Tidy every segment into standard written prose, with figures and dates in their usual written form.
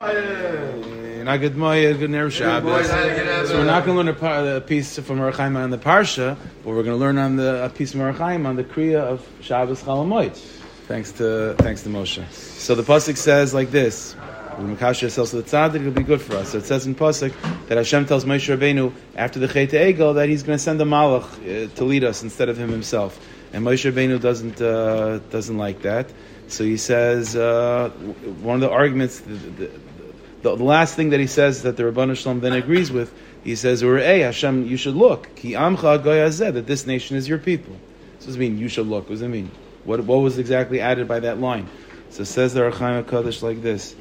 Not good Moed, good Erev Shabbos. So we're not going to learn a piece from Orach Chaim on the Parsha, but we're going to learn on a piece from Orach Chaim on the Kriya of Shabbos Chol Hamoed. Thanks to Moshe. So the pasuk says like this: "When Makasha sells to the tzaddik, it'll be good for us." So it says in pasuk that Hashem tells Moshe Rabbeinu after the Chet Egel that He's going to send a malach to lead us instead of Him Himself, and Moshe Rabbeinu doesn't like that. So he says one of the arguments. The last thing that he says that the Rabbanu Shalom then agrees with, he says, "Urei Hashem, you should look. Ki amcha goy hazeh, that this nation is your people." So what does it mean? You should look. What does it mean? What was exactly added by that line? So it says the Orach Chaim HaKadosh like this: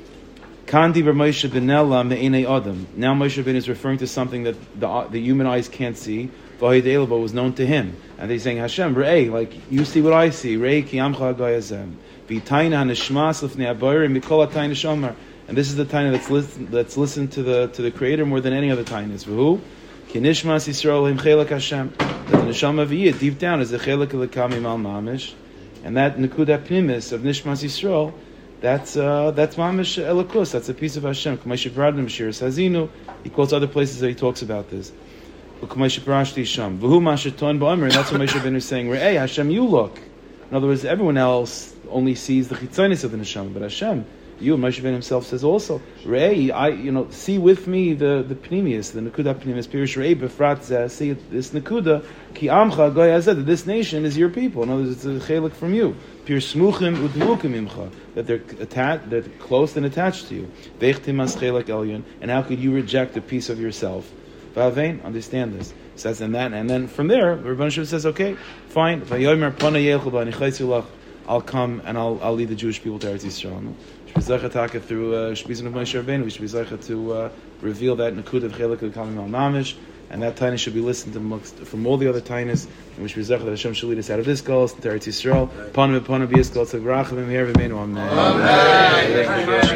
Kandi bar Moshe benela me'enei adam. Now Moshe Rabbeinu is referring to something that the human eyes can't see. V'hayid elabo was known to him, and he's saying, Hashem, Rei, like you see what I see. Rei ki amcha goy hazeh. V'tayna hanishmas lifnei abayrim mikol atayna shomer. And this is the taina that's listened to the Creator more than any other taina. Is who? Kinishmas Yisrael him chelak Hashem. That the neshama v'yid deep down is the chelak l'kamim al mamish, and that nekuda pnimis of Nishmas Yisrael, that's mamish elikus. That's a piece of Hashem. K'may sheparadim b'shiras hazinu. He quotes other places that he talks about this. K'may sheparashti sham v'hu masheton ba'omer. And that's what Moshe Rabbeinu is saying. Hey Hashem, you look. In other words, everyone else only sees the chitzonis of the neshama, but Hashem. You, Moshe Rabbeinu himself says also, Rei, see with me the pnimius, the nekuda pnimius, pirush Rei befrat zeh, see this nekuda, ki amcha goy hazeh, that this nation is your people. In other words, it's a chelik from you. Pir smuchim udmukim imcha, that they're close and attached to you. Veichtim as chelik elyon, and how could you reject a piece of yourself? V'avein, understand this. Says and then from there, Rabban Shem says, okay, fine. Vayomer pana yelchu b'anichaytzu lach. I'll come and I'll lead the Jewish people to Eretz Yisrael. Through Shpizin of Moshe Rabbeinu, we should be zeicha to reveal that Nakud of Chelek L'Kamim Al Mamish, and that taina should be listened to from all the other tainas, and we should be zeicha that Hashem should lead us out of this galus to Eretz Yisrael. Panu v'panu b'yis galus of Rachamim here v'meinu. Amen.